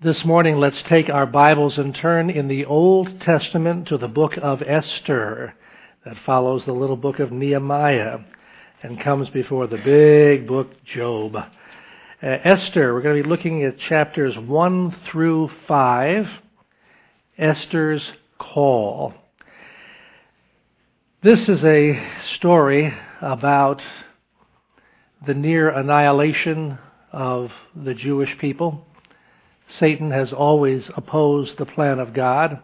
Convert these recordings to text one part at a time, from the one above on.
This morning, let's take our Bibles and turn in the Old Testament to the book of Esther that follows the little book of Nehemiah and comes before the big book Job. Esther, we're going to be looking at chapters 1 through 5, Esther's call. This is a story about the near annihilation of the Jewish people. Satan has always opposed the plan of God.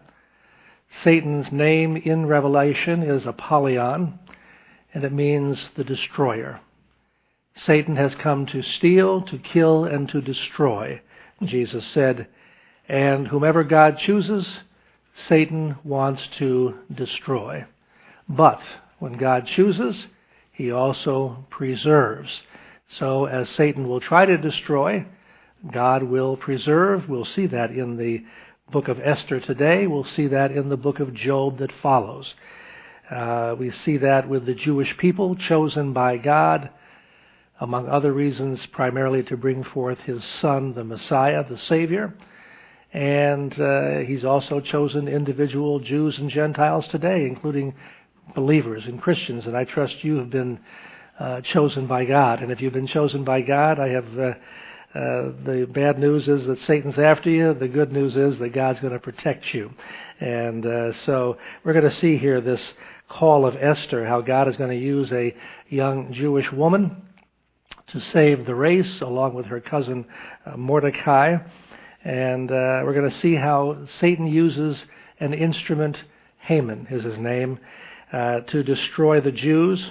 Satan's name in Revelation is Apollyon, and it means the destroyer. Satan has come to steal, to kill, and to destroy. Jesus said, and whomever God chooses, Satan wants to destroy. But when God chooses, he also preserves. So as Satan will try to destroy, God will preserve. We'll see that in the book of Esther today. We'll see that in the book of Job that follows. We see that with the Jewish people chosen by God, among other reasons, primarily to bring forth his son, the Messiah, the Savior. And he's also chosen individual Jews and Gentiles today, including believers and Christians. And I trust you have been chosen by God. And if you've been chosen by God, I have... the bad news is that Satan's after you. The good news is that God's going to protect you. And so we're going to see here this call of Esther, how God is going to use a young Jewish woman to save the race along with her cousin Mordecai. And we're going to see how Satan uses an instrument, Haman is his name, to destroy the Jews.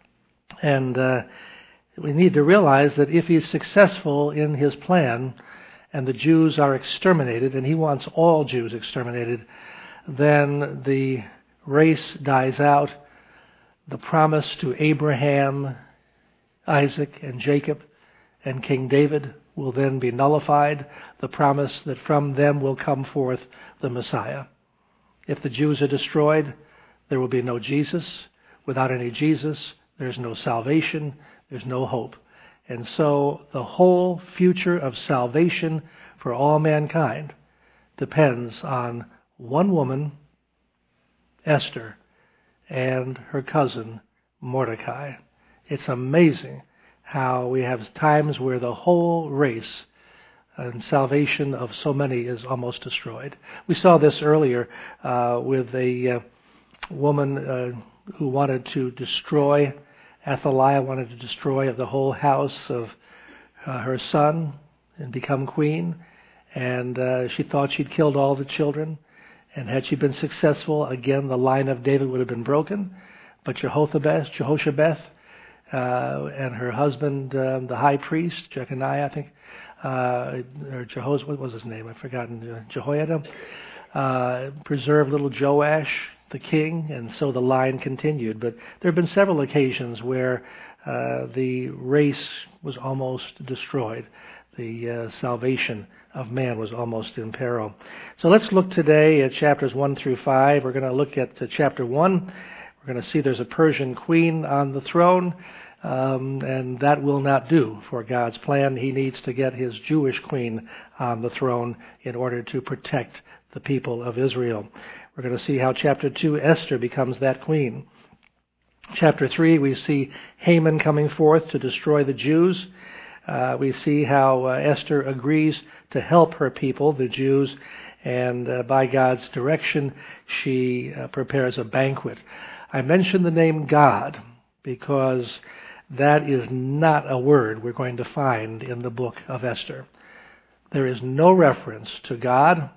And we need to realize that if he's successful in his plan and the Jews are exterminated, and he wants all Jews exterminated, then the race dies out. The promise to Abraham, Isaac, and Jacob and King David will then be nullified. The promise that from them will come forth the Messiah. If the Jews are destroyed, there will be no Jesus. Without any Jesus, there's no salvation. There's no hope. And so the whole future of salvation for all mankind depends on one woman, Esther, and her cousin, Mordecai. It's amazing how we have times where the whole race and salvation of so many is almost destroyed. We saw this earlier with a woman who wanted to destroy Athaliah wanted to destroy the whole house of her son and become queen. And she thought she'd killed all the children. And had she been successful, again, the line of David would have been broken. But Jehoshabeth, and her husband, the high priest, Jeconiah, I think, or what was his name? I've forgotten. Jehoiada, preserved little Joash, the king, and so the line continued. But there have been several occasions where the race was almost destroyed. The salvation of man was almost in peril. So let's look today at chapters 1 through 5. We're going to look at chapter 1. We're going to see there's a Persian queen on the throne, and that will not do for God's plan. He needs to get his Jewish queen on the throne in order to protect the people of Israel. We're going to see how chapter 2, Esther, becomes that queen. Chapter 3, we see Haman coming forth to destroy the Jews. We see how Esther agrees to help her people, the Jews, and by God's direction, she prepares a banquet. I mention the name God because that is not a word we're going to find in the book of Esther. There is no reference to God,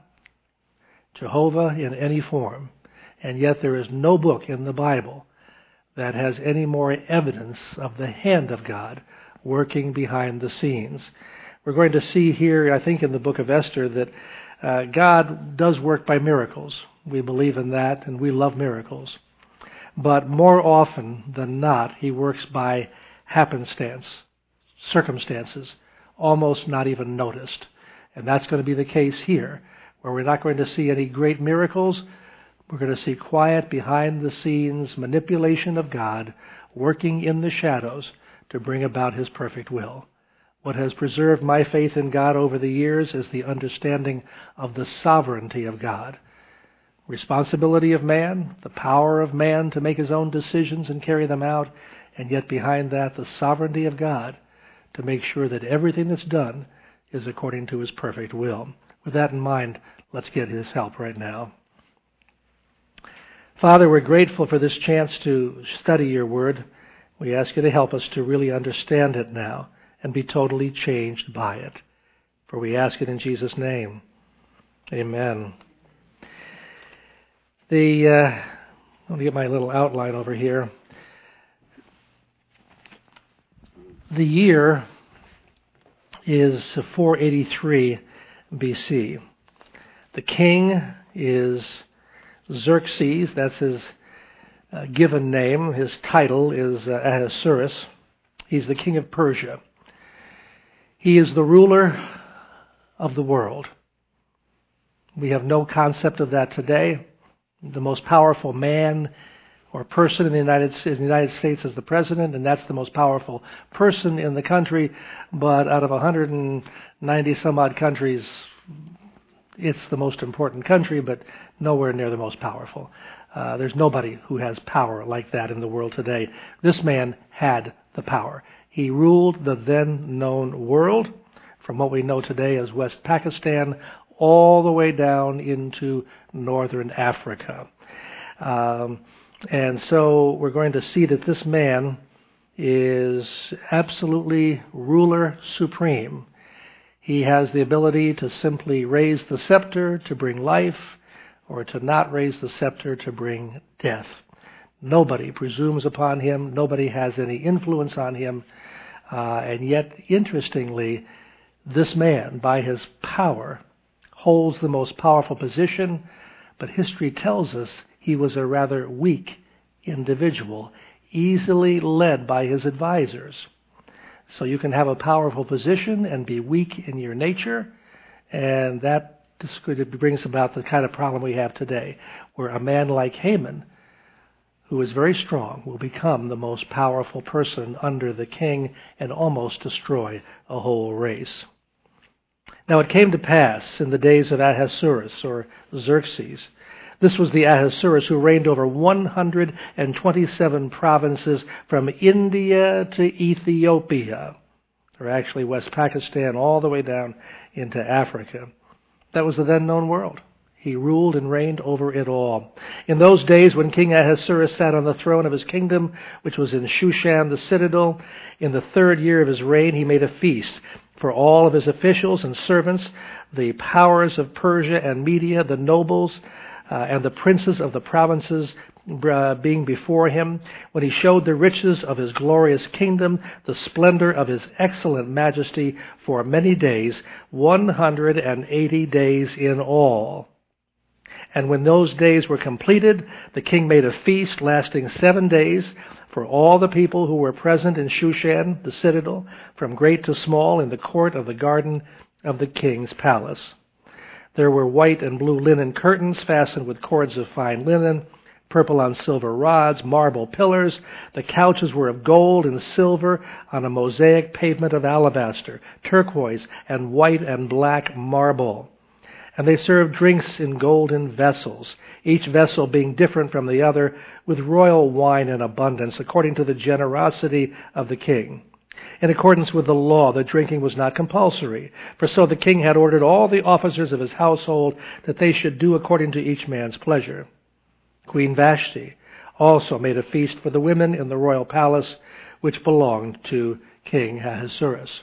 Jehovah, in any form, and yet there is no book in the Bible that has any more evidence of the hand of God working behind the scenes. We're going to see here, I think, in the book of Esther that God does work by miracles. We believe in that, and we love miracles. But more often than not, he works by happenstance, circumstances, almost not even noticed. And that's going to be the case here, where we're not going to see any great miracles. We're going to see quiet, behind-the-scenes manipulation of God working in the shadows to bring about his perfect will. What has preserved my faith in God over the years is the understanding of the sovereignty of God. Responsibility of man, the power of man to make his own decisions and carry them out, and yet behind that, the sovereignty of God to make sure that everything that's done is according to His perfect will. With that in mind, let's get His help right now. Father, we're grateful for this chance to study Your Word. We ask You to help us to really understand it now and be totally changed by it. For we ask it in Jesus' name. Amen. Let me get my little outline over here. The year is 483 BC. The king is Xerxes. That's his given name. His title is Ahasuerus. He's the king of Persia. He is the ruler of the world. We have no concept of that today. The most powerful man or person in the United States is the president, and that's the most powerful person in the country. But out of 190 some odd countries, it's the most important country, but nowhere near the most powerful. There's nobody who has power like that in the world today. This man had the power. He ruled the then known world from what we know today as West Pakistan all the way down into northern Africa. And so we're going to see that this man is absolutely ruler supreme. He has the ability to simply raise the scepter to bring life, or to not raise the scepter to bring death. Nobody presumes upon him. Nobody has any influence on him. And yet, interestingly, this man, by his power, holds the most powerful position, but history tells us he was a rather weak individual, easily led by his advisors. So you can have a powerful position and be weak in your nature, and that brings about the kind of problem we have today, where a man like Haman, who is very strong, will become the most powerful person under the king and almost destroy a whole race. Now it came to pass in the days of Ahasuerus, or Xerxes. This was the Ahasuerus who reigned over 127 provinces from India to Ethiopia, or actually West Pakistan, all the way down into Africa. That was the then known world. He ruled and reigned over it all. In those days when King Ahasuerus sat on the throne of his kingdom, which was in Shushan the citadel, in the 3rd year of his reign, he made a feast for all of his officials and servants, the powers of Persia and Media, the nobles, and the princes of the provinces being before him, when he showed the riches of his glorious kingdom, the splendor of his excellent majesty for many days, 180 days in all. And when those days were completed, the king made a feast lasting 7 days for all the people who were present in Shushan, the citadel, from great to small, in the court of the garden of the king's palace. There were white and blue linen curtains fastened with cords of fine linen, purple on silver rods, marble pillars. The couches were of gold and silver on a mosaic pavement of alabaster, turquoise, and white and black marble. And they served drinks in golden vessels, each vessel being different from the other, with royal wine in abundance, according to the generosity of the king. In accordance with the law, the drinking was not compulsory, for so the king had ordered all the officers of his household that they should do according to each man's pleasure. Queen Vashti also made a feast for the women in the royal palace, which belonged to King Ahasuerus.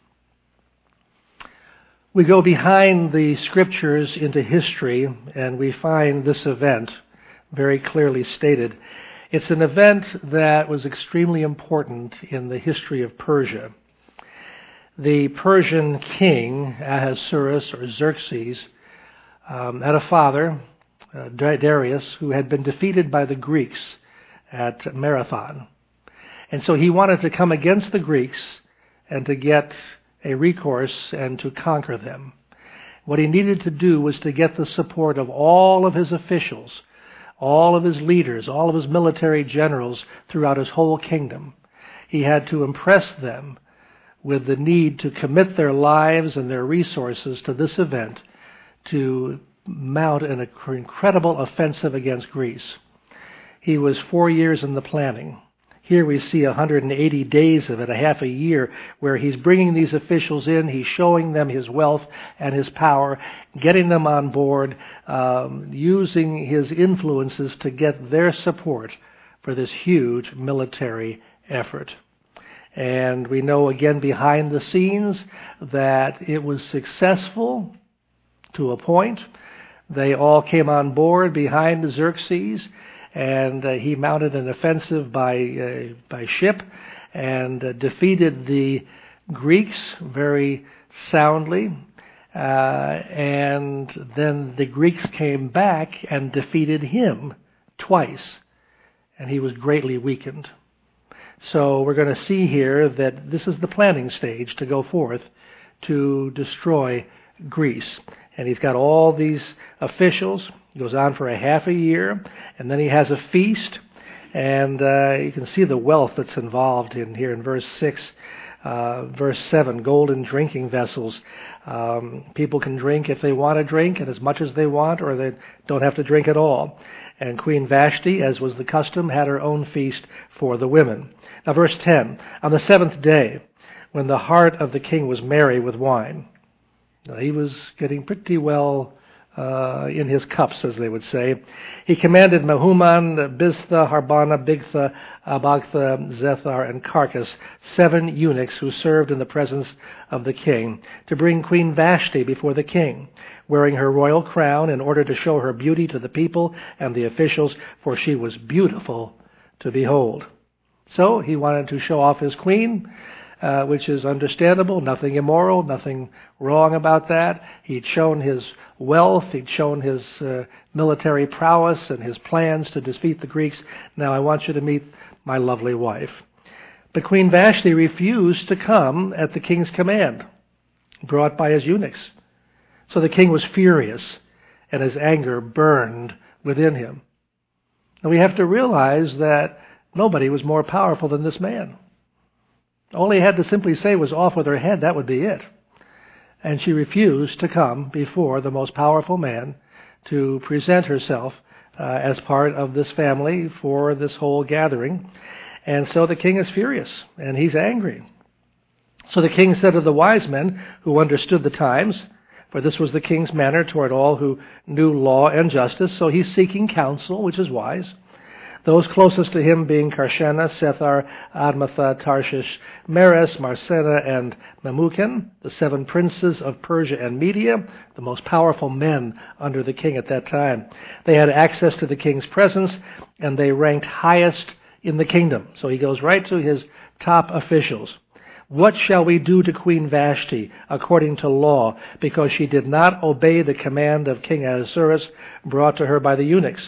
We go behind the scriptures into history, and we find this event very clearly stated. It's an event that was extremely important in the history of Persia. The Persian king, Ahasuerus, or Xerxes, had a father, Darius, who had been defeated by the Greeks at Marathon. And so he wanted to come against the Greeks and to get a recourse and to conquer them. What he needed to do was to get the support of all of his officials, all of his leaders, all of his military generals throughout his whole kingdom. He had to impress them with the need to commit their lives and their resources to this event to mount an incredible offensive against Greece. He was 4 years in the planning. Here we see 180 days of it, a half a year, where he's bringing these officials in, he's showing them his wealth and his power, getting them on board, using his influences to get their support for this huge military effort. And we know again behind the scenes that it was successful to a point. They all came on board behind Xerxes, and he mounted an offensive by ship and defeated the Greeks very soundly. And then the Greeks came back and defeated him twice, and he was greatly weakened. So we're going to see here that this is the planning stage to go forth to destroy Greece. And he's got all these officials. It goes on for a half a year, and then he has a feast. And you can see the wealth that's involved in here in verse 6. Verse 7, golden drinking vessels. People can drink if they want to drink and as much as they want, or they don't have to drink at all. And Queen Vashti, as was the custom, had her own feast for the women. Now verse 10, on the 7th day, when the heart of the king was merry with wine. Now, he was getting pretty well in his cups, as they would say. He commanded Mehuman, Biztha, Harbana, Bigtha, Abagtha, Zethar, and Carcass, 7 eunuchs who served in the presence of the king, to bring Queen Vashti before the king, wearing her royal crown in order to show her beauty to the people and the officials, for she was beautiful to behold. So he wanted to show off his queen, which is understandable, nothing immoral, nothing wrong about that. He'd shown his wealth, he'd shown his military prowess and his plans to defeat the Greeks. Now I want you to meet my lovely wife. But Queen Vashti refused to come at the king's command, brought by his eunuchs. So the king was furious, and his anger burned within him. Now we have to realize that nobody was more powerful than this man. All he had to simply say was off with her head, that would be it. And she refused to come before the most powerful man to present herself as part of this family for this whole gathering. And so the king is furious, and he's angry. So the king said to the wise men who understood the times, for this was the king's manner toward all who knew law and justice, so he's seeking counsel, which is wise. Those closest to him being Karshena, Sethar, Admatha, Tarshish, Meres, Marsena, and Memucan, the 7 princes of Persia and Media, the most powerful men under the king at that time. They had access to the king's presence, and they ranked highest in the kingdom. So he goes right to his top officials. What shall we do to Queen Vashti according to law, because she did not obey the command of King Ahasuerus brought to her by the eunuchs?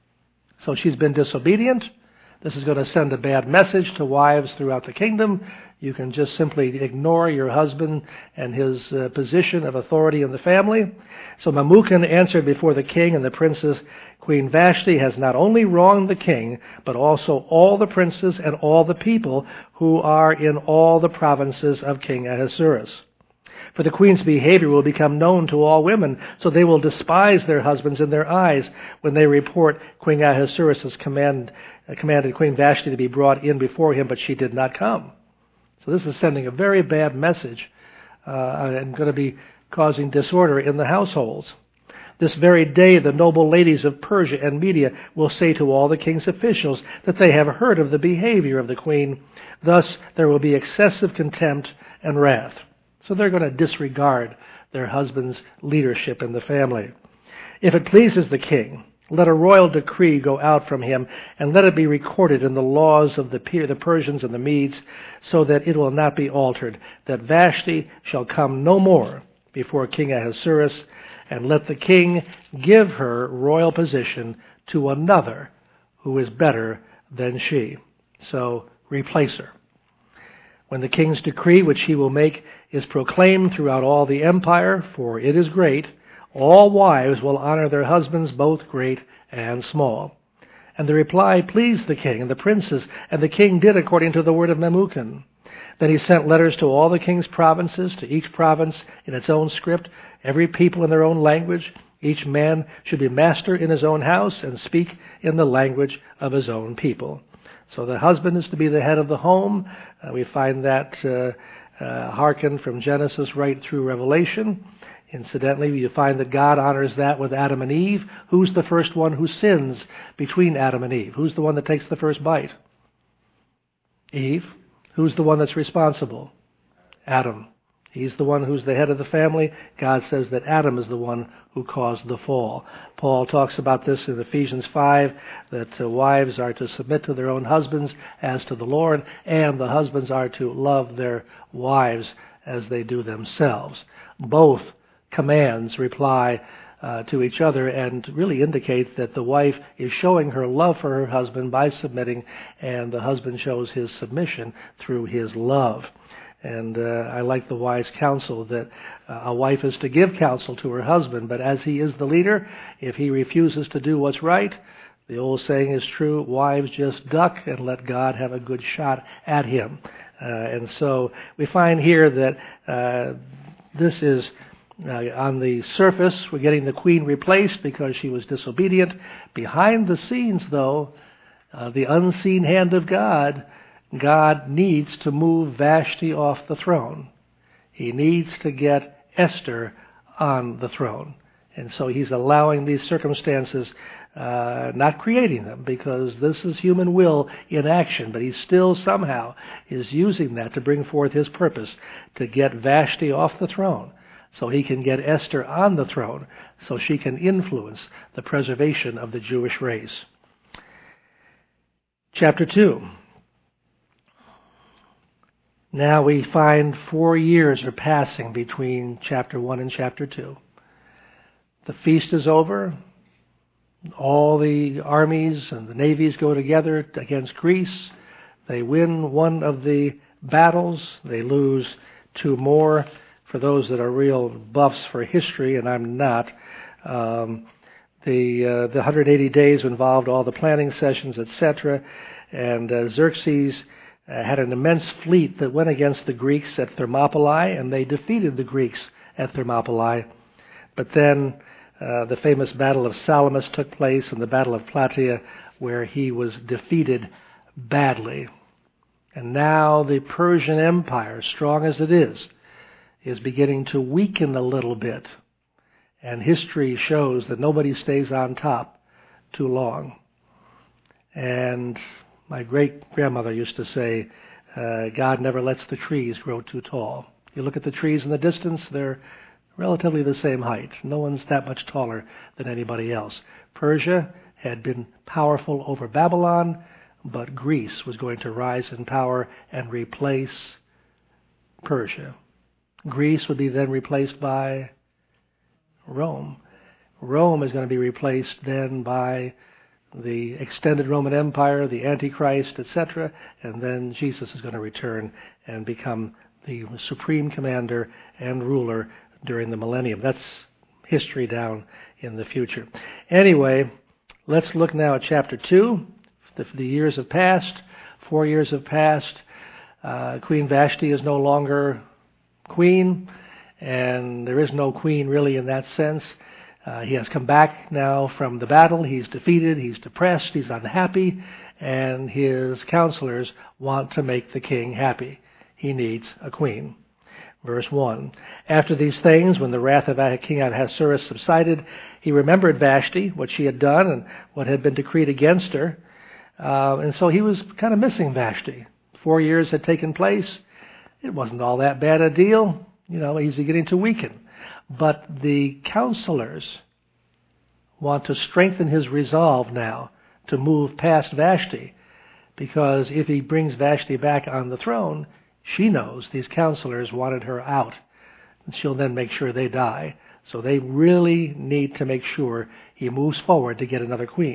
So she's been disobedient. This is going to send a bad message to wives throughout the kingdom. You can just simply ignore your husband and his position of authority in the family. So Memucan answered before the king and the princes, Queen Vashti has not only wronged the king, but also all the princes and all the people who are in all the provinces of King Ahasuerus. For the queen's behavior will become known to all women, so they will despise their husbands in their eyes when they report King Ahasuerus commanded Queen Vashti to be brought in before him, but she did not come. So this is sending a very bad message and going to be causing disorder in the households. This very day the noble ladies of Persia and Media will say to all the king's officials that they have heard of the behavior of the queen. Thus there will be excessive contempt and wrath. So they're going to disregard their husband's leadership in the family. If it pleases the king, let a royal decree go out from him, and let it be recorded in the laws of the Persians and the Medes, so that it will not be altered, that Vashti shall come no more before King Ahasuerus, and let the king give her royal position to another who is better than she. So replace her. When the king's decree, which he will make, is proclaimed throughout all the empire, for it is great, all wives will honor their husbands, both great and small. And the reply pleased the king and the princes, and the king did according to the word of Memucan. Then he sent letters to all the king's provinces, to each province in its own script, every people in their own language. Each man should be master in his own house and speak in the language of his own people. So the husband is to be the head of the home. We find that hearkened from Genesis right through Revelation. Incidentally, you find that God honors that with Adam and Eve. Who's the first one who sins between Adam and Eve? Who's the one that takes the first bite? Eve. Who's the one that's responsible? Adam. He's the one who's the head of the family. God says that Adam is the one who caused the fall. Paul talks about this in Ephesians 5, that wives are to submit to their own husbands as to the Lord, and the husbands are to love their wives as they do themselves. Both commands reply to each other and really indicate that the wife is showing her love for her husband by submitting, and the husband shows his submission through his love. And I like the wise counsel that a wife is to give counsel to her husband, but as he is the leader, if he refuses to do what's right, the old saying is true, wives just duck and let God have a good shot at him. And so we find here that this is on the surface, we're getting the queen replaced because she was disobedient. Behind the scenes, though, the unseen hand of God needs to move Vashti off the throne. He needs to get Esther on the throne. And so he's allowing these circumstances, not creating them, because this is human will in action, but he still somehow is using that to bring forth his purpose, to get Vashti off the throne, so he can get Esther on the throne, so she can influence the preservation of the Jewish race. Chapter 2. Now we find 4 years are passing between chapter 1 and chapter 2. The feast is over. All the armies and the navies go together against Greece. They win one of the battles. They lose 2 more. For those that are real buffs for history, and I'm not, the 180 days involved all the planning sessions, etc. And Xerxes had an immense fleet that went against the Greeks at Thermopylae, and they defeated the Greeks at Thermopylae. But then the famous Battle of Salamis took place, and the Battle of Plataea, where he was defeated badly. And now the Persian Empire, strong as it is beginning to weaken a little bit. And history shows that nobody stays on top too long. And my great-grandmother used to say, God never lets the trees grow too tall. You look at the trees in the distance, they're relatively the same height. No one's that much taller than anybody else. Persia had been powerful over Babylon, but Greece was going to rise in power and replace Persia. Greece would be then replaced by Rome. Rome is going to be replaced then by the extended Roman Empire, the Antichrist, etc., and then Jesus is going to return and become the supreme commander and ruler during the millennium. That's history down in the future. Anyway, let's look now at chapter 2. The years have passed. 4 years have passed. Queen Vashti is no longer queen, and there is no queen really in that sense. He has come back now from the battle. He's defeated, he's depressed, he's unhappy, and his counselors want to make the king happy. He needs a queen. Verse 1. After these things, when the wrath of King Ahasuerus subsided, he remembered Vashti, what she had done and what had been decreed against her. And so he was kind of missing Vashti. 4 years had taken place. It wasn't all that bad a deal. He's beginning to weaken. But the counselors want to strengthen his resolve now to move past Vashti, because if he brings Vashti back on the throne, she knows these counselors wanted her out. And she'll then make sure they die. So they really need to make sure he moves forward to get another queen.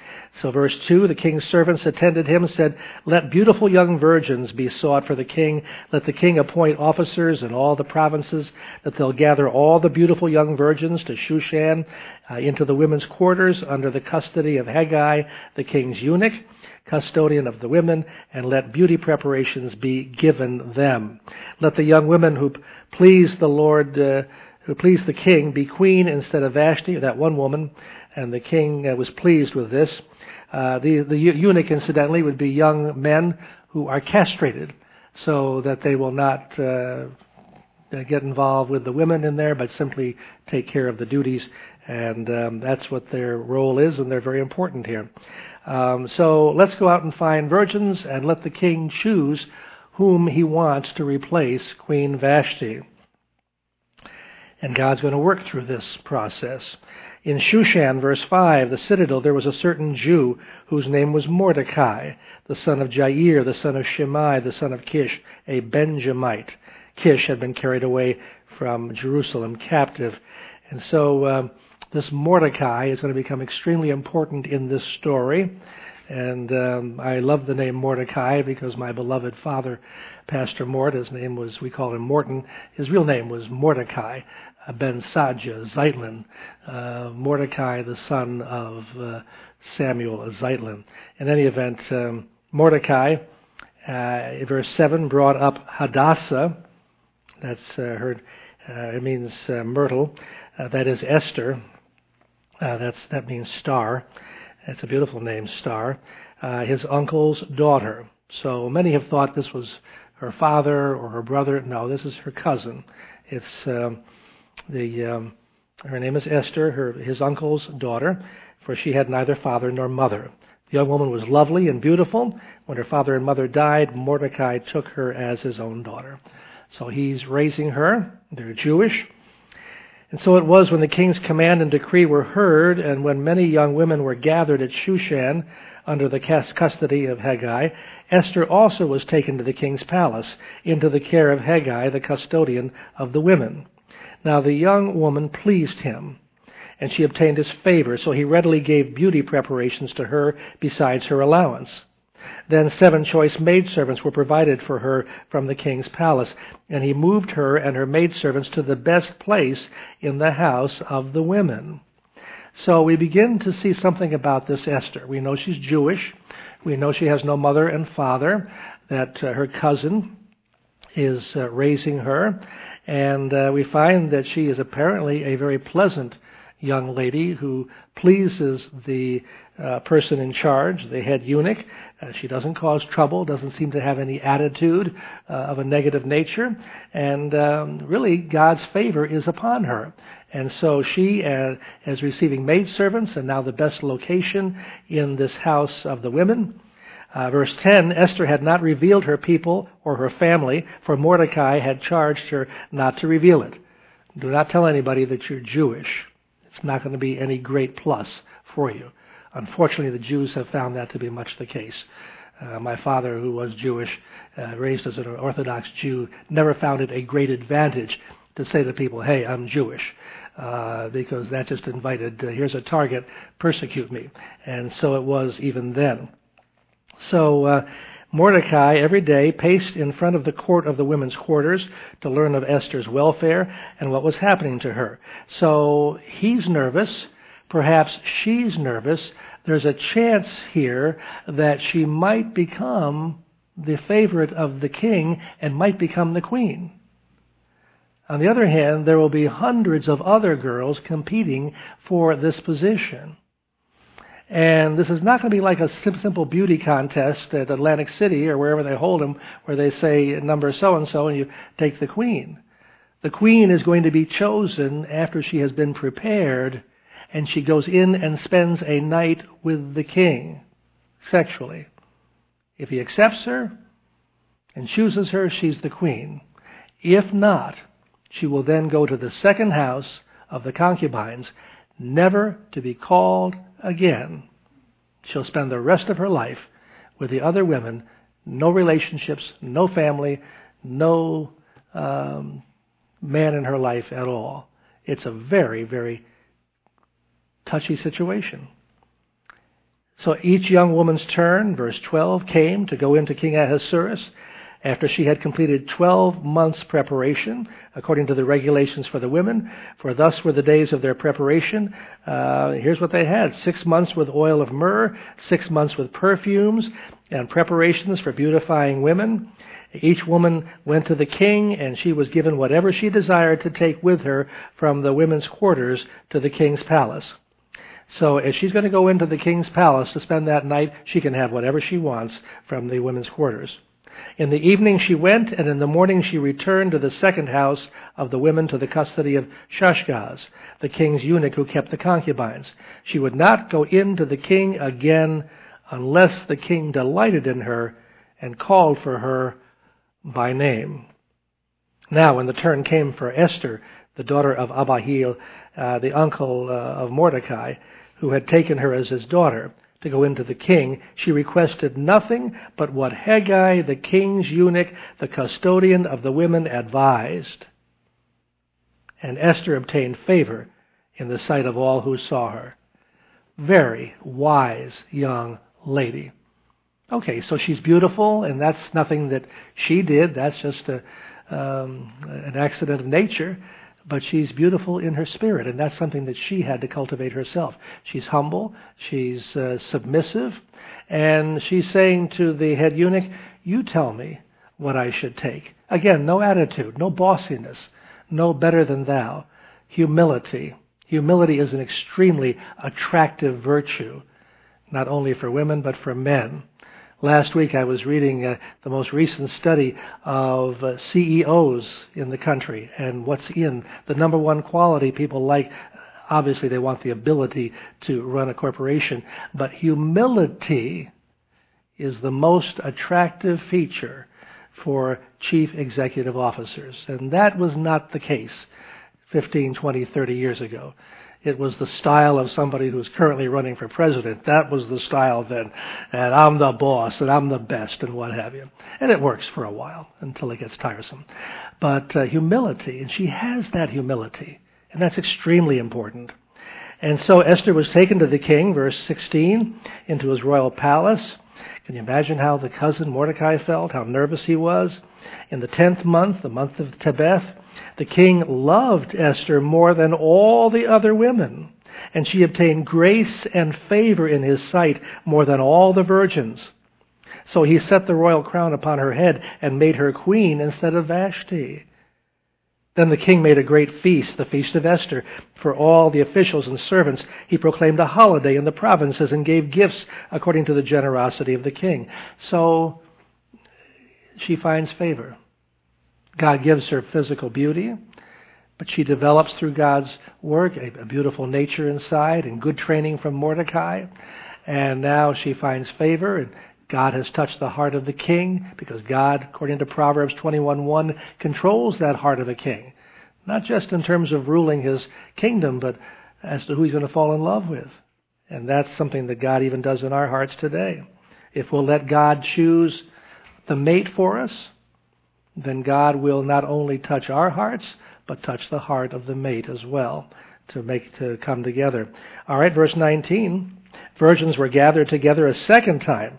So verse 2, the king's servants attended him, said, "Let beautiful young virgins be sought for the king. Let the king appoint officers in all the provinces, that they'll gather all the beautiful young virgins to Shushan, into the women's quarters, under the custody of Haggai, the king's eunuch, custodian of the women, and let beauty preparations be given them. Let the young women who please the Lord, who please the king, be queen instead of Vashti," that one woman, and the king was pleased with this. The eunuch, incidentally, would be young men who are castrated, so that they will not get involved with the women in there, but simply take care of the duties, and that's what their role is, and they're very important here. So let's go out and find virgins, and let the king choose whom he wants to replace Queen Vashti. And God's going to work through this process. In Shushan, verse 5, the citadel, there was a certain Jew whose name was Mordecai, the son of Jair, the son of Shimei, the son of Kish, a Benjamite. Kish had been carried away from Jerusalem captive. And so this Mordecai is going to become extremely important in this story. And I love the name Mordecai because my beloved father, Pastor Mort, his name was, we call him Morton, his real name was Mordecai ben Sadja Zeitlin, Mordecai, the son of Samuel Zeitlin. In any event, Mordecai, verse 7, brought up Hadassah. That's her, it means myrtle. That is Esther. That means star. It's a beautiful name, Star. His uncle's daughter. So many have thought this was her father or her brother. No, this is her cousin. It's her name is Esther, his uncle's daughter, for she had neither father nor mother. The young woman was lovely and beautiful. When her father and mother died, Mordecai took her as his own daughter. So he's raising her. They're Jewish. And so it was when the king's command and decree were heard, and when many young women were gathered at Shushan under the custody of Haggai, Esther also was taken to the king's palace, into the care of Haggai, the custodian of the women. Now the young woman pleased him, and she obtained his favor, so he readily gave beauty preparations to her besides her allowance. Then 7 choice maidservants were provided for her from the king's palace, and he moved her and her maidservants to the best place in the house of the women. So we begin to see something about this Esther. We know she's Jewish. We know she has no mother and father, that her cousin is raising her, and we find that she is apparently a very pleasant young lady who pleases the person in charge, the head eunuch. She doesn't cause trouble, doesn't seem to have any attitude of a negative nature, and really God's favor is upon her. And so she is receiving maidservants, and now the best location in this house of the women. Verse 10, Esther had not revealed her people or her family, for Mordecai had charged her not to reveal it. Do not tell anybody that you're Jewish. It's not going to be any great plus for you. Unfortunately, the Jews have found that to be much the case. My father, who was Jewish, raised as an Orthodox Jew, never found it a great advantage to say to people, "Hey, I'm Jewish," because that just invited, here's a target, persecute me. And so it was even then. So Mordecai every day paced in front of the court of the women's quarters to learn of Esther's welfare and what was happening to her. So he's nervous. Perhaps she's nervous. There's a chance here that she might become the favorite of the king and might become the queen. On the other hand, there will be hundreds of other girls competing for this position. And this is not going to be like a simple beauty contest at Atlantic City or wherever they hold them, where they say number so-and-so and you take the queen. The queen is going to be chosen after she has been prepared, and she goes in and spends a night with the king sexually. If he accepts her and chooses her, she's the queen. If not, she will then go to the second house of the concubines, never to be called again. She'll spend the rest of her life with the other women, no relationships, no family, no man in her life at all. It's a very, very touchy situation. So each young woman's turn, verse 12, came to go into King Ahasuerus after she had completed 12 months' preparation, according to the regulations for the women, for thus were the days of their preparation. Here's what they had: 6 months with oil of myrrh, 6 months with perfumes, and preparations for beautifying women. Each woman went to the king, and she was given whatever she desired to take with her from the women's quarters to the king's palace. So if she's going to go into the king's palace to spend that night, she can have whatever she wants from the women's quarters. In the evening she went, and in the morning she returned to the second house of the women to the custody of Shashgaz, the king's eunuch who kept the concubines. She would not go in to the king again unless the king delighted in her and called for her by name. Now, when the turn came for Esther, the daughter of Abihail, the uncle of Mordecai, who had taken her as his daughter, to go into the king, she requested nothing but what Hegai, the king's eunuch, the custodian of the women, advised. And Esther obtained favor in the sight of all who saw her. Very wise young lady. Okay, so she's beautiful, and that's nothing that she did. That's just an accident of nature. But she's beautiful in her spirit, and that's something that she had to cultivate herself. She's humble, she's submissive, and she's saying to the head eunuch, you tell me what I should take. Again, no attitude, no bossiness, no better than thou. Humility. Humility is an extremely attractive virtue, not only for women, but for men. Last week I was reading the most recent study of CEOs in the country and what's in the number one quality people like. Obviously they want the ability to run a corporation, but humility is the most attractive feature for chief executive officers. And that was not the case 15, 20, 30 years ago. It was the style of somebody who's currently running for president. That was the style then. And I'm the boss, and I'm the best, and what have you. And it works for a while until it gets tiresome. But humility, and she has that humility, and that's extremely important. And so Esther was taken to the king, verse 16, into his royal palace. Can you imagine how the cousin Mordecai felt, how nervous he was? In the 10th month, the month of Tebeth, the king loved Esther more than all the other women, and she obtained grace and favor in his sight more than all the virgins. So he set the royal crown upon her head and made her queen instead of Vashti. Then the king made a great feast, the Feast of Esther, for all the officials and servants. He proclaimed a holiday in the provinces and gave gifts according to the generosity of the king. So she finds favor. God gives her physical beauty, but she develops through God's work a beautiful nature inside and good training from Mordecai. And now she finds favor, and God has touched the heart of the king, because God, according to Proverbs 21:1, controls that heart of a king. Not just in terms of ruling his kingdom, but as to who he's going to fall in love with. And that's something that God even does in our hearts today. If we'll let God choose the mate for us, then God will not only touch our hearts, but touch the heart of the mate as well to come together. All right, verse 19. Virgins were gathered together a second time.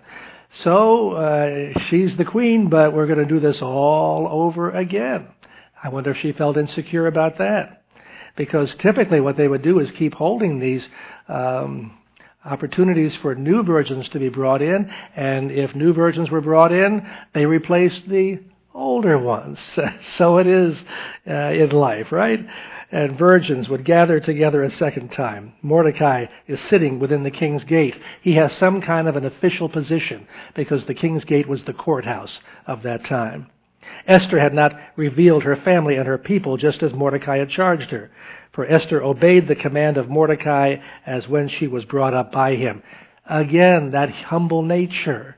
So she's the queen, but we're going to do this all over again. I wonder if she felt insecure about that. Because typically what they would do is keep holding these opportunities for new virgins to be brought in. And if new virgins were brought in, they replaced the older ones. So it is in life, right? And virgins would gather together a second time. Mordecai is sitting within the king's gate. He has some kind of an official position because the king's gate was the courthouse of that time. Esther had not revealed her family and her people just as Mordecai had charged her. For Esther obeyed the command of Mordecai as when she was brought up by him. Again, that humble nature.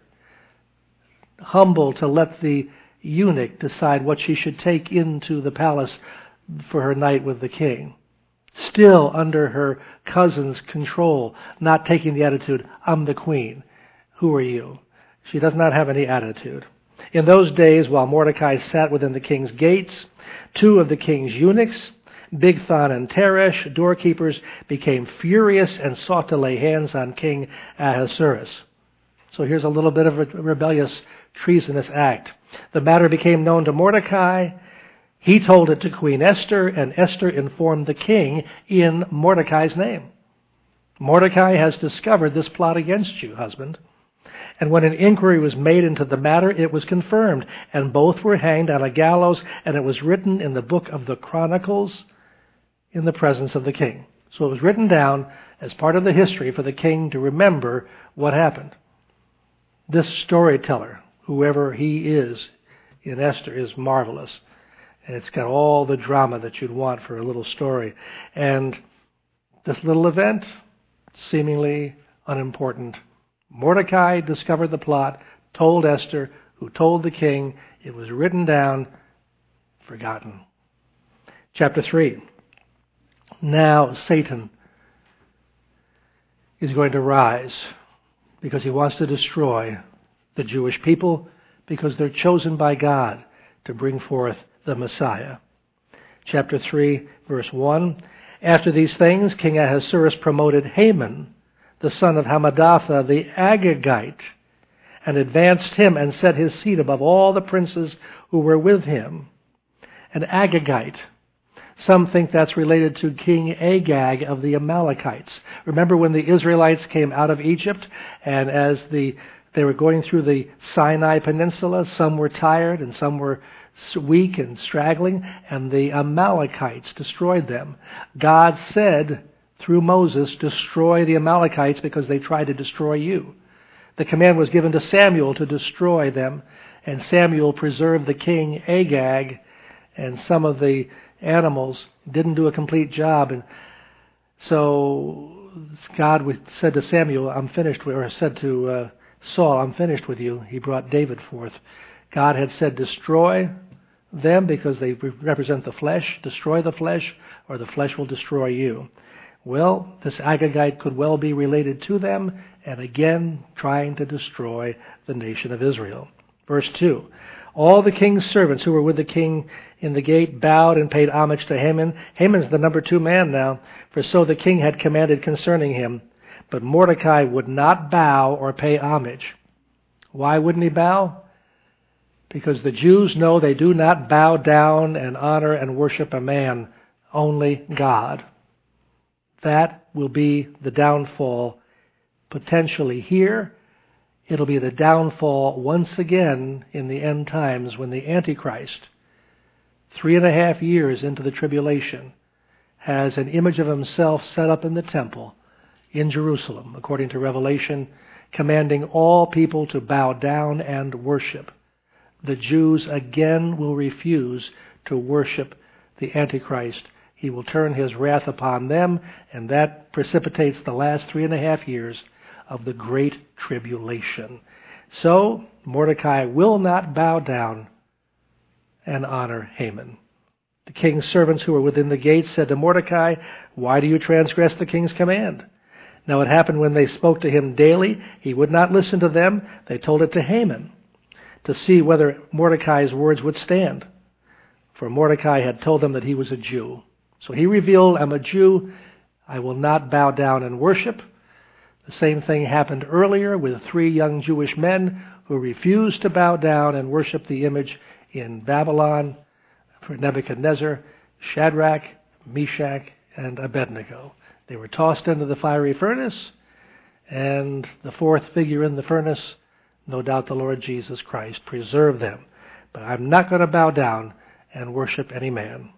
Humble to let the eunuch decide what she should take into the palace for her night with the king. Still under her cousin's control, not taking the attitude, I'm the queen. Who are you? She does not have any attitude. In those days, while Mordecai sat within the king's gates, two of the king's eunuchs, Bigthan and Teresh, doorkeepers, became furious and sought to lay hands on King Ahasuerus. So here's a little bit of a rebellious, treasonous act. The matter became known to Mordecai. He told it to Queen Esther, and Esther informed the king in Mordecai's name. Mordecai has discovered this plot against you, husband. And when an inquiry was made into the matter, it was confirmed, and both were hanged on a gallows, and it was written in the book of the Chronicles in the presence of the king. So it was written down as part of the history for the king to remember what happened. This storyteller, whoever he is in Esther, is marvelous. And it's got all the drama that you'd want for a little story. And this little event, seemingly unimportant. Mordecai discovered the plot, told Esther, who told the king. It was written down, forgotten. Chapter 3. Now Satan is going to rise because he wants to destroy the Jewish people because they're chosen by God to bring forth the Messiah. Chapter 3, verse 1. After these things, King Ahasuerus promoted Haman, the son of Hammedatha, the Agagite, and advanced him and set his seat above all the princes who were with him. An Agagite. Some think that's related to King Agag of the Amalekites. Remember when the Israelites came out of Egypt, and as they were going through the Sinai Peninsula, some were tired and some were weak and straggling, and the Amalekites destroyed them. God said through Moses, destroy the Amalekites because they tried to destroy you. The command was given to Samuel to destroy them, and Samuel preserved the king Agag, and some of the animals didn't do a complete job. And so God said to Samuel, I'm finished with, or said to Saul, I'm finished with you. He brought David forth. God had said, destroy them because they represent the flesh. Destroy the flesh, or the flesh will destroy you. Well, this Agagite could well be related to them, and again, trying to destroy the nation of Israel. Verse 2. All the king's servants who were with the king in the gate bowed and paid homage to Haman. Haman's the number 2 man now, for so the king had commanded concerning him. But Mordecai would not bow or pay homage. Why wouldn't he bow? Because the Jews know they do not bow down and honor and worship a man, only God. That will be the downfall potentially here. It'll be the downfall once again in the end times when the Antichrist, 3.5 years into the tribulation, has an image of himself set up in the temple in Jerusalem, according to Revelation, commanding all people to bow down and worship. The Jews again will refuse to worship the Antichrist. He will turn his wrath upon them, and that precipitates the last 3.5 years of the Great Tribulation. So, Mordecai will not bow down and honor Haman. The king's servants who were within the gates said to Mordecai, why do you transgress the king's command? Now it happened when they spoke to him daily, he would not listen to them. They told it to Haman to see whether Mordecai's words would stand. For Mordecai had told them that he was a Jew. So he revealed, I'm a Jew, I will not bow down and worship. The same thing happened earlier with 3 young Jewish men who refused to bow down and worship the image in Babylon for Nebuchadnezzar, Shadrach, Meshach, and Abednego. They were tossed into the fiery furnace, and the 4th figure in the furnace, no doubt the Lord Jesus Christ, preserved them. But I'm not going to bow down and worship any man.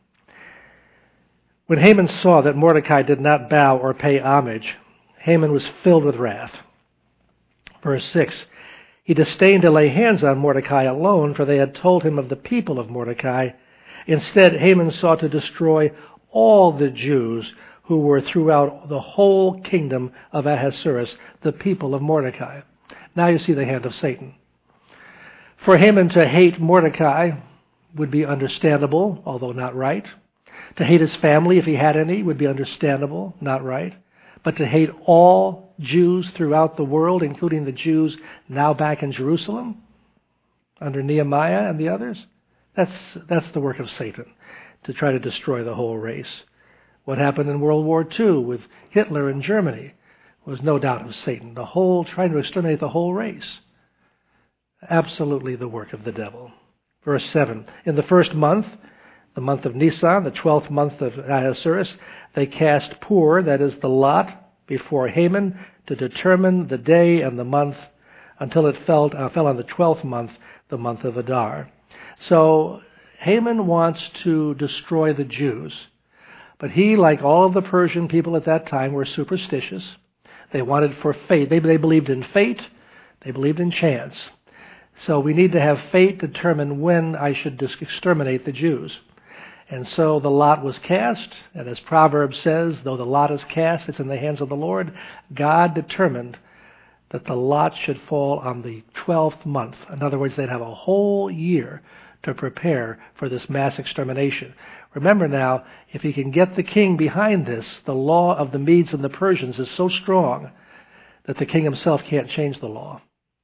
When Haman saw that Mordecai did not bow or pay homage, Haman was filled with wrath. Verse 6, he disdained to lay hands on Mordecai alone, for they had told him of the people of Mordecai. Instead, Haman sought to destroy all the Jews who were throughout the whole kingdom of Ahasuerus, the people of Mordecai. Now you see the hand of Satan. For Haman to hate Mordecai would be understandable, although not right. To hate his family, if he had any, would be understandable, not right. But to hate all Jews throughout the world, including the Jews now back in Jerusalem, under Nehemiah and the others, that's the work of Satan. to try to destroy the whole race. What happened in World War II with Hitler in Germany was no doubt of Satan. Trying to exterminate the whole race. Absolutely the work of the devil. Verse 7, in the first month, the month of Nisan, the 12th month of Ahasuerus, they cast Pur, that is the lot, before Haman to determine the day and the month until it fell on the 12th month, the month of Adar. So Haman wants to destroy the Jews, but he, like all of the Persian people at that time, were superstitious. They wanted for fate. They believed in fate. They believed in chance. So we need to have fate determine when I should exterminate the Jews. And so the lot was cast, and as Proverbs says, though the lot is cast, it's in the hands of the Lord. God determined that the lot should fall on the 12th month. In other words, they'd have a whole year to prepare for this mass extermination. Remember now, if he can get the king behind this, the law of the Medes and the Persians is so strong that the king himself can't change the law.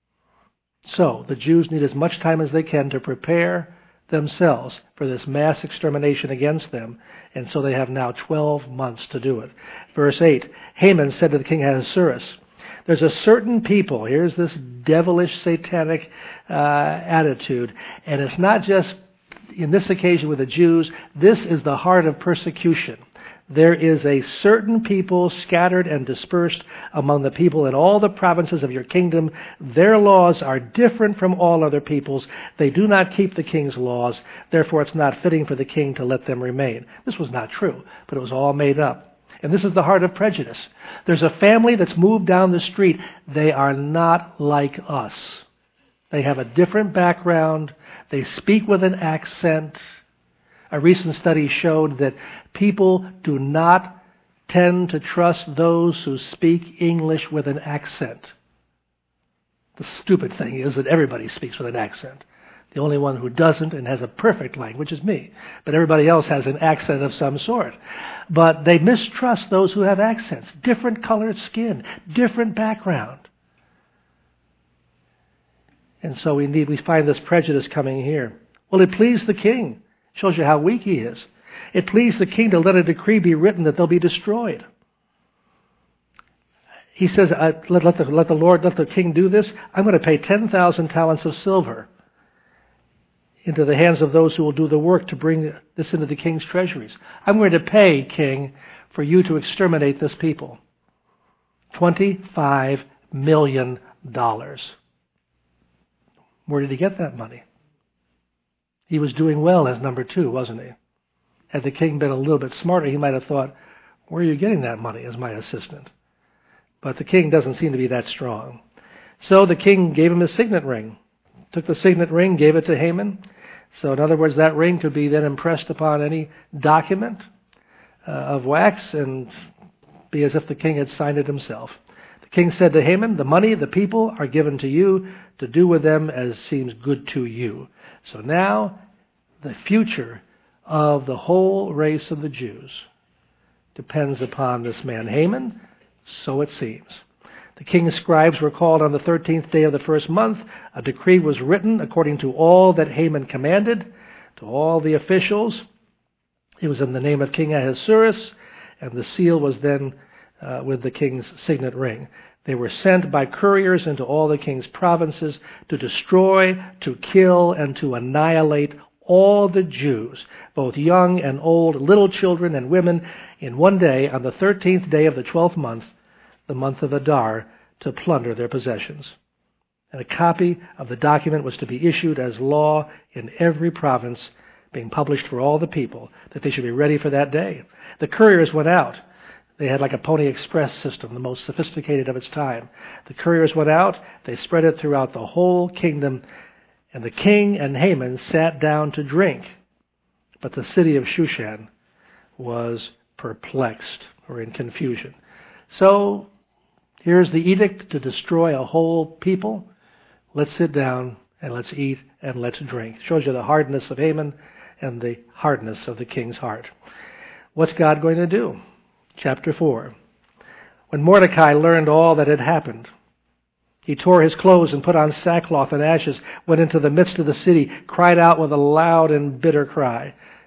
So the Jews need as much time as they can to prepare themselves for this mass extermination against them, and so they have now 12 months to do it. Verse 8, Haman said to the king Ahasuerus, there's a certain people, here's this devilish, satanic attitude, and it's not just in this occasion with the Jews, this is the heart of persecution. There is a certain people scattered and dispersed among the people in all the provinces of your kingdom. Their laws are different from all other people's. They do not keep the king's laws. Therefore, it's not fitting for the king to let them remain. This was not true, but it was all made up. And this is the heart of prejudice. There's a family that's moved down the street. They are not like us. They have a different background. They speak with an accent. A recent study showed that people do not tend to trust those who speak English with an accent. The stupid thing is that everybody speaks with an accent. The only one who doesn't and has a perfect language is me. But everybody else has an accent of some sort. But they mistrust those who have accents. Different colored skin, different background. And so we find this prejudice coming here. Well, it pleased the king. Shows you how weak he is. It pleased the king to let a decree be written that they'll be destroyed. He says, let the king do this. I'm going to pay 10,000 talents of silver into the hands of those who will do the work to bring this into the king's treasuries. I'm going to pay, king, for you to exterminate this people. $25 million. Where did he get that money? He was doing well as number 2, wasn't he? Had the king been a little bit smarter, he might have thought, where are you getting that money as my assistant? But the king doesn't seem to be that strong. So the king gave him his signet ring. Took the signet ring, gave it to Haman. So in other words, that ring could be then impressed upon any document of wax and be as if the king had signed it himself. The king said to Haman, the money, the people are given to you to do with them as seems good to you. So now, the future of the whole race of the Jews depends upon this man Haman, so it seems. The king's scribes were called on the 13th day of the first month. A decree was written according to all that Haman commanded, to all the officials. It was in the name of King Ahasuerus, and the seal was then with the king's signet ring. They were sent by couriers into all the king's provinces to destroy, to kill, and to annihilate all the Jews, both young and old, little children and women, in one day on the 13th day of the 12th month, the month of Adar, to plunder their possessions. And a copy of the document was to be issued as law in every province, being published for all the people, that they should be ready for that day. The couriers went out. They had like a Pony Express system, the most sophisticated of its time. The couriers went out, they spread it throughout the whole kingdom, and the king and Haman sat down to drink. But the city of Shushan was perplexed, or in confusion. So, here's the edict to destroy a whole people. Let's sit down and let's eat and let's drink. Shows you the hardness of Haman and the hardness of the king's heart. What's God going to do? Chapter 4. When Mordecai learned all that had happened, he tore his clothes and put on sackcloth and ashes, went into the midst of the city, cried out with a loud and bitter cry.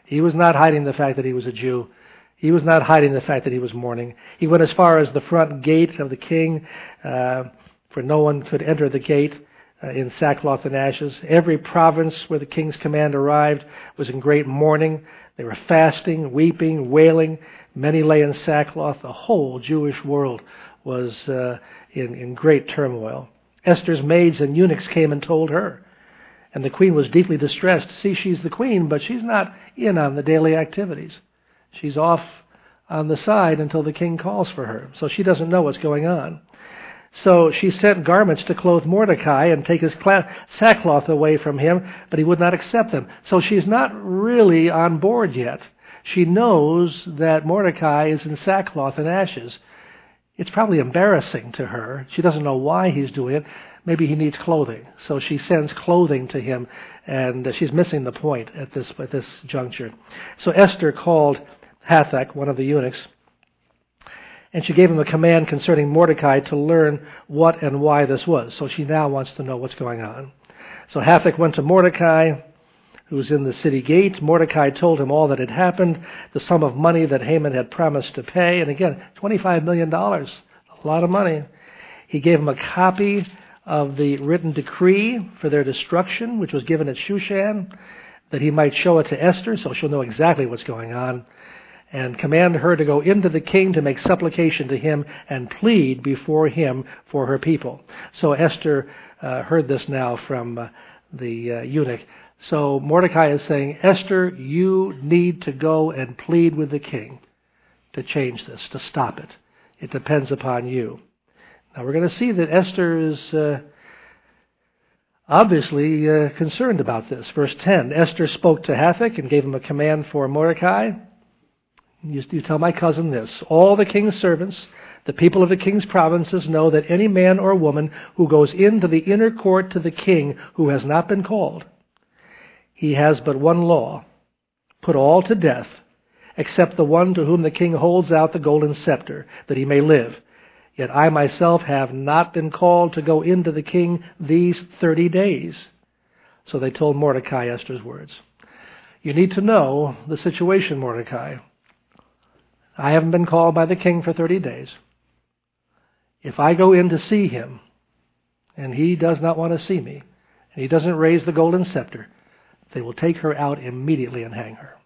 He was not hiding the fact that he was a Jew. He was not hiding the fact that he was mourning. He went as far as the front gate of the king, for no one could enter the gate in sackcloth and ashes. Every province where the king's command arrived was in great mourning. They were fasting, weeping, wailing. Many lay in sackcloth. The whole Jewish world was in great turmoil. Esther's maids and eunuchs came and told her. And the queen was deeply distressed. See, she's the queen, but she's not in on the daily activities. She's off on the side until the king calls for her. So she doesn't know what's going on. So she sent garments to clothe Mordecai and take his sackcloth away from him, but he would not accept them. So she's not really on board yet. She knows that Mordecai is in sackcloth and ashes. It's probably embarrassing to her. She doesn't know why he's doing it. Maybe he needs clothing. So she sends clothing to him, and she's missing the point at this juncture. So Esther called Hathach, one of the eunuchs, and she gave him a command concerning Mordecai to learn what and why this was. So she now wants to know what's going on. So Hathach went to Mordecai, who was in the city gate. Mordecai told him all that had happened, the sum of money that Haman had promised to pay. And again, $25 million, a lot of money. He gave him a copy of the written decree for their destruction, which was given at Shushan, that he might show it to Esther so she'll know exactly what's going on, and command her to go into the king to make supplication to him and plead before him for her people. So Esther heard this now from the eunuch. So Mordecai is saying, Esther, you need to go and plead with the king to change this, to stop it. It depends upon you. Now we're going to see that Esther is obviously concerned about this. Verse 10, Esther spoke to Hathach and gave him a command for Mordecai. You tell my cousin this: all the king's servants, the people of the king's provinces, know that any man or woman who goes into the inner court to the king who has not been called, he has but one law: put all to death, except the one to whom the king holds out the golden scepter, that he may live. Yet I myself have not been called to go into the king these 30 days. So they told Mordecai Esther's words. You need to know the situation, Mordecai. I haven't been called by the king for 30 days. If I go in to see him, and he does not want to see me, and he doesn't raise the golden scepter, they will take her out immediately and hang her.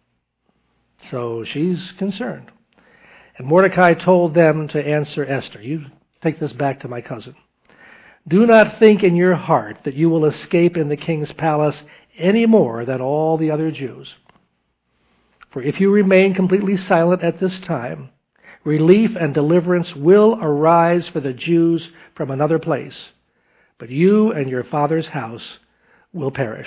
So she's concerned. And Mordecai told them to answer Esther. You take this back to my cousin. Do not think in your heart that you will escape in the king's palace any more than all the other Jews. For if you remain completely silent at this time, relief and deliverance will arise for the Jews from another place, but you and your father's house will perish.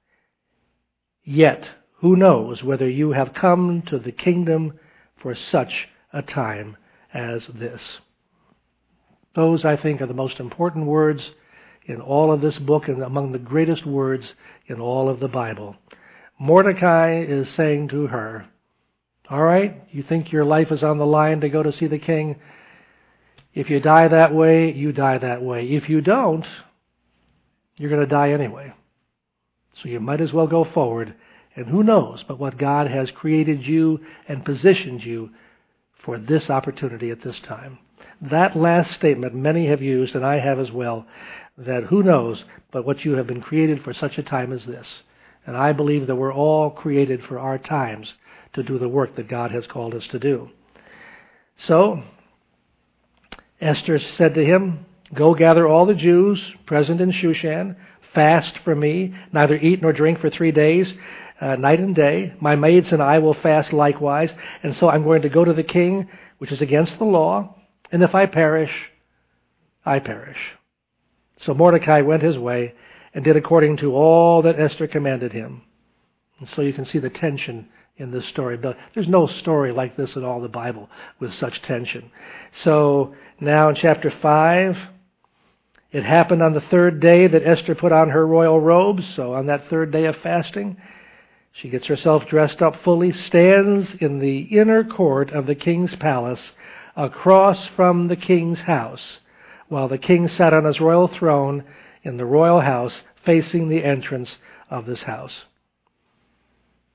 Yet, who knows whether you have come to the kingdom for such a time as this? Those, I think, are the most important words in all of this book and among the greatest words in all of the Bible. Mordecai is saying to her, all right, you think your life is on the line to go to see the king? If you die that way, you die that way. If you don't, you're going to die anyway. So you might as well go forward. And who knows but what God has created you and positioned you for this opportunity at this time. That last statement many have used, and I have as well, that who knows but what you have been created for such a time as this. And I believe that we're all created for our times to do the work that God has called us to do. So Esther said to him, go gather all the Jews present in Shushan, fast for me, neither eat nor drink for 3 days, night and day. My maids and I will fast likewise. And so I'm going to go to the king, which is against the law. And if I perish, I perish. So Mordecai went his way and did according to all that Esther commanded him. And so you can see the tension in this story. But there's no story like this in all the Bible with such tension. So now in chapter 5, it happened on the third day that Esther put on her royal robes. So on that third day of fasting, she gets herself dressed up fully, stands in the inner court of the king's palace, across from the king's house, while the king sat on his royal throne in the royal house, facing the entrance of this house.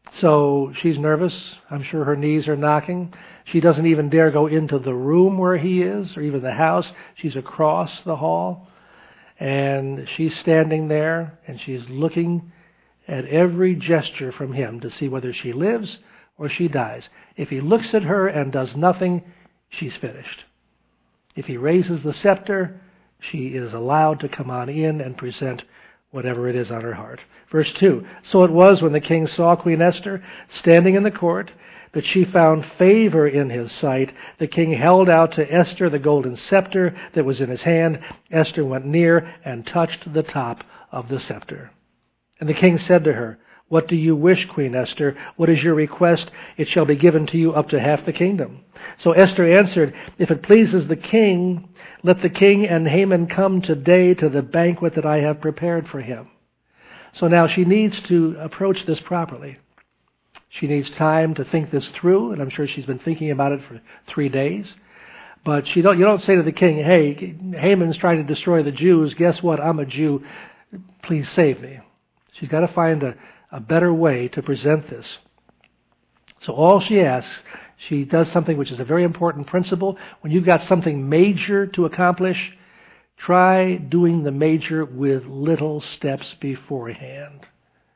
So she's nervous. I'm sure her knees are knocking. She doesn't even dare go into the room where he is, or even the house. She's across the hall. And she's standing there, and she's looking at every gesture from him to see whether she lives or she dies. If he looks at her and does nothing, she's finished. If he raises the scepter, she is allowed to come on in and present whatever it is on her heart. Verse 2, so it was when the king saw Queen Esther standing in the court that she found favor in his sight. The king held out to Esther the golden scepter that was in his hand. Esther went near and touched the top of the scepter. And the king said to her, what do you wish, Queen Esther? What is your request? It shall be given to you up to half the kingdom. So Esther answered, if it pleases the king, let the king and Haman come today to the banquet that I have prepared for him. So now she needs to approach this properly. She needs time to think this through, and I'm sure she's been thinking about it for 3 days. But you don't say to the king, hey, Haman's trying to destroy the Jews. Guess what? I'm a Jew. Please save me. She's got to find a better way to present this. So all she asks, she does something which is a very important principle. When you've got something major to accomplish, try doing the major with little steps beforehand.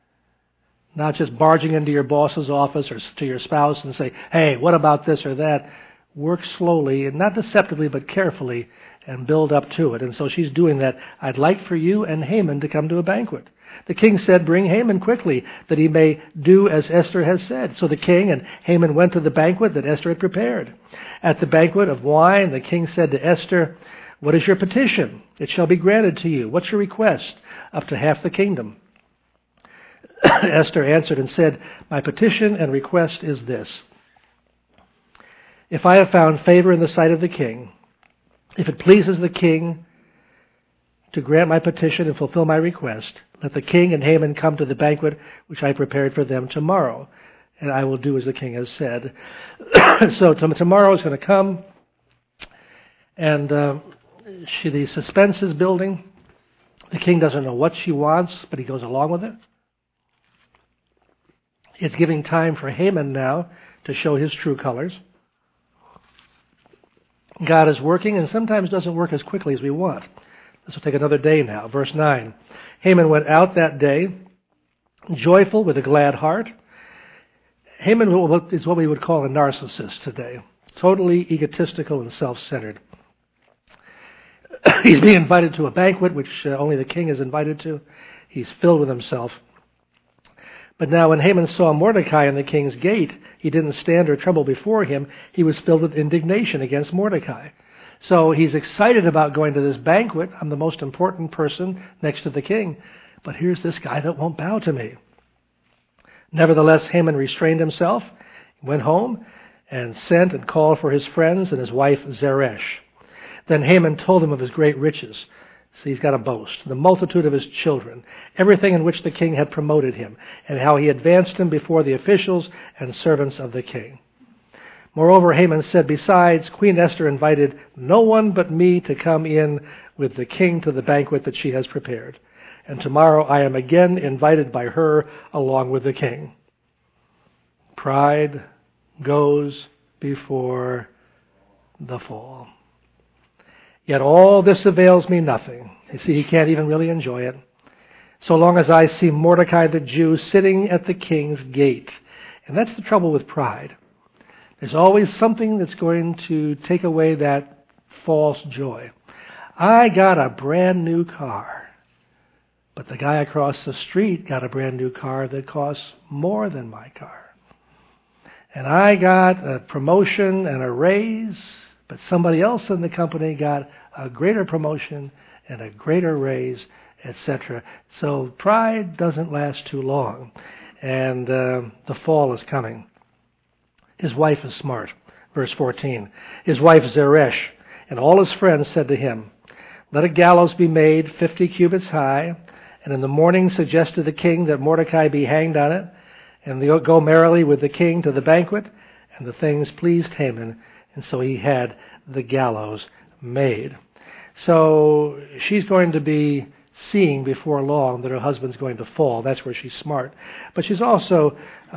Not just barging into your boss's office or to your spouse and say, hey, what about this or that? Work slowly, and not deceptively, but carefully, and build up to it. And so she's doing that. I'd like for you and Haman to come to a banquet. The king said, bring Haman quickly, that he may do as Esther has said. So the king and Haman went to the banquet that Esther had prepared. At the banquet of wine, the king said to Esther, what is your petition? It shall be granted to you. What's your request? Up to half the kingdom. Esther answered and said, my petition and request is this. If I have found favor in the sight of the king, if it pleases the king to grant my petition and fulfill my request, let the king and Haman come to the banquet which I prepared for them tomorrow, and I will do as the king has said. So tomorrow is going to come, and the suspense is building. The king doesn't know what she wants, but he goes along with it. It's giving time for Haman now to show his true colors. God is working and sometimes doesn't work as quickly as we want. This will take another day now. Verse 9. Haman went out that day, joyful with a glad heart. Haman is what we would call a narcissist today. Totally egotistical and self-centered. He's being invited to a banquet which only the king is invited to. He's filled with himself. But now when Haman saw Mordecai in the king's gate, he didn't stand or tremble before him. He was filled with indignation against Mordecai. So he's excited about going to this banquet. I'm the most important person next to the king. But here's this guy that won't bow to me. Nevertheless, Haman restrained himself, went home, and sent and called for his friends and his wife Zeresh. Then Haman told them of his great riches. So he's got a boast. The multitude of his children, everything in which the king had promoted him, and how he advanced him before the officials and servants of the king. Moreover, Haman said, besides, Queen Esther invited no one but me to come in with the king to the banquet that she has prepared. And tomorrow I am again invited by her along with the king. Pride goes before the fall. Yet all this avails me nothing. You see, he can't even really enjoy it. So long as I see Mordecai the Jew sitting at the king's gate. And that's the trouble with pride. There's always something that's going to take away that false joy. I got a brand new car, but the guy across the street got a brand new car that costs more than my car. And I got a promotion and a raise, but somebody else in the company got a greater promotion and a greater raise, etc. So pride doesn't last too long, and the fall is coming. His wife is smart. Verse 14. His wife Zeresh and all his friends said to him, let a gallows be made 50 cubits high, and in the morning suggest to the king that Mordecai be hanged on it, and they go merrily with the king to the banquet. And the things pleased Haman, and so he had the gallows made. So she's going to be seeing before long that her husband's going to fall. That's where she's smart. But she's also,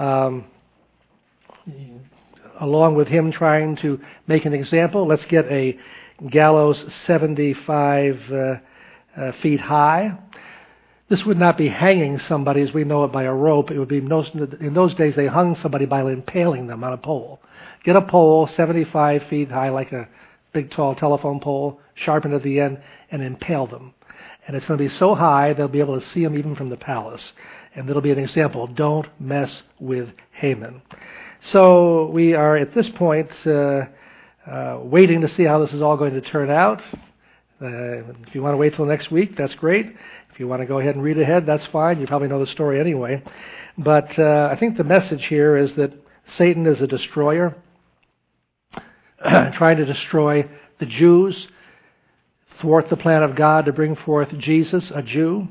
along with him trying to make an example, let's get a gallows 75 feet high. This would not be hanging somebody as we know it by a rope. It would be, in those days they hung somebody by impaling them on a pole. Get a pole 75 feet high, like a big tall telephone pole, sharpened at the end, and impale them. And it's going to be so high they'll be able to see them even from the palace. And it'll be an example. Don't mess with Haman. So we are at this point waiting to see how this is all going to turn out. If you want to wait till next week, that's great. If you want to go ahead and read ahead, that's fine. You probably know the story anyway. But I think the message here is that Satan is a destroyer, trying to destroy the Jews, thwart the plan of God to bring forth Jesus, a Jew.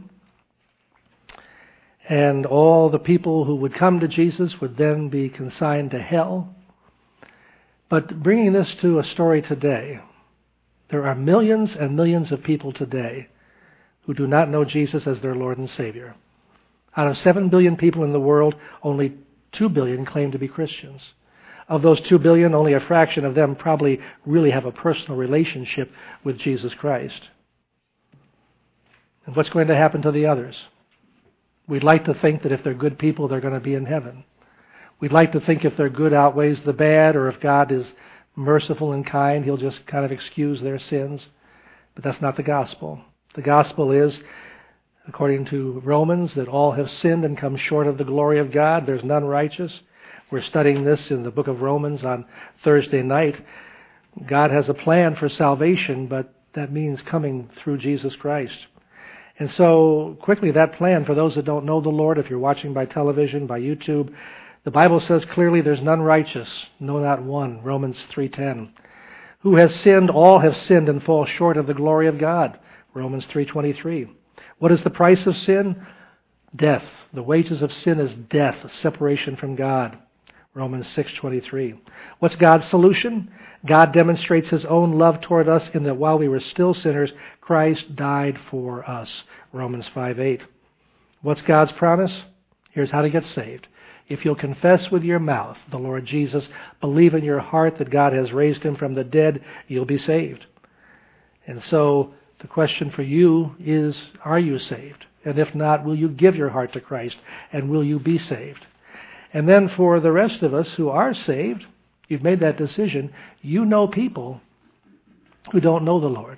And all the people who would come to Jesus would then be consigned to hell. But bringing this to a story today, there are millions and millions of people today who do not know Jesus as their Lord and Savior. Out of 7 billion people in the world, only 2 billion claim to be Christians. Of those 2 billion, only a fraction of them probably really have a personal relationship with Jesus Christ. And what's going to happen to the others? We'd like to think that if they're good people, they're going to be in heaven. We'd like to think if their good outweighs the bad, or if God is merciful and kind, He'll just kind of excuse their sins. But that's not the gospel. The gospel is, according to Romans, that all have sinned and come short of the glory of God. There's none righteous. We're studying this in the book of Romans on Thursday night. God has a plan for salvation, but that means coming through Jesus Christ. And so, quickly, that plan, for those that don't know the Lord, if you're watching by television, by YouTube, the Bible says clearly there's none righteous, no, not one. Romans 3:10. Who has sinned? All have sinned and fall short of the glory of God. Romans 3:23. What is the price of sin? Death. The wages of sin is death, separation from God. Romans 6:23. What's God's solution? God demonstrates His own love toward us in that while we were still sinners, Christ died for us. Romans 5:8. What's God's promise? Here's how to get saved. If you'll confess with your mouth the Lord Jesus, believe in your heart that God has raised Him from the dead, you'll be saved. And so the question for you is, are you saved? And if not, will you give your heart to Christ? And will you be saved? And then for the rest of us who are saved, you've made that decision, you know people who don't know the Lord.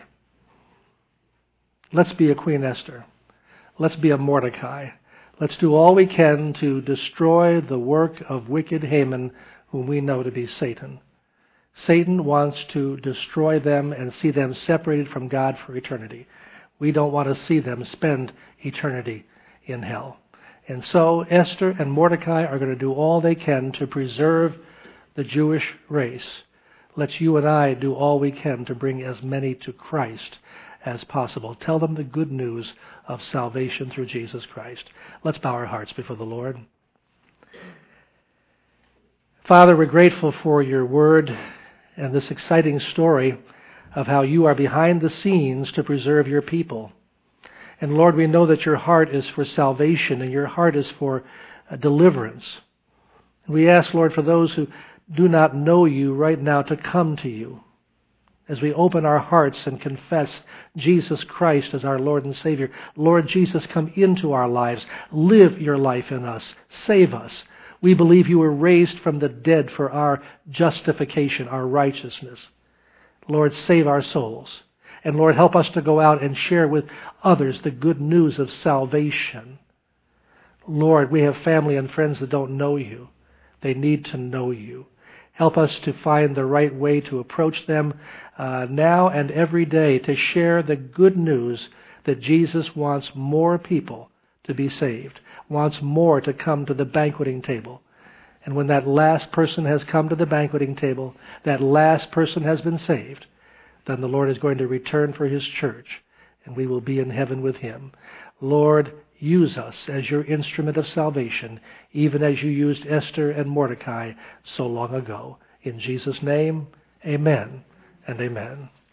Let's be a Queen Esther. Let's be a Mordecai. Let's do all we can to destroy the work of wicked Haman, whom we know to be Satan. Satan wants to destroy them and see them separated from God for eternity. We don't want to see them spend eternity in hell. And so Esther and Mordecai are going to do all they can to preserve the Jewish race. Let's you and I do all we can to bring as many to Christ as possible. Tell them the good news of salvation through Jesus Christ. Let's bow our hearts before the Lord. Father, we're grateful for your word and this exciting story of how you are behind the scenes to preserve your people. And Lord, we know that your heart is for salvation and your heart is for deliverance. We ask, Lord, for those who do not know you right now to come to you as we open our hearts and confess Jesus Christ as our Lord and Savior. Lord Jesus, come into our lives. Live your life in us. Save us. We believe you were raised from the dead for our justification, our righteousness. Lord, save our souls. And Lord, help us to go out and share with others the good news of salvation. Lord, we have family and friends that don't know you. They need to know you. Help us to find the right way to approach them now and every day to share the good news that Jesus wants more people to be saved, wants more to come to the banqueting table. And when that last person has come to the banqueting table, that last person has been saved, then the Lord is going to return for his church, and we will be in heaven with him. Lord, use us as your instrument of salvation, even as you used Esther and Mordecai so long ago. In Jesus' name, amen and amen.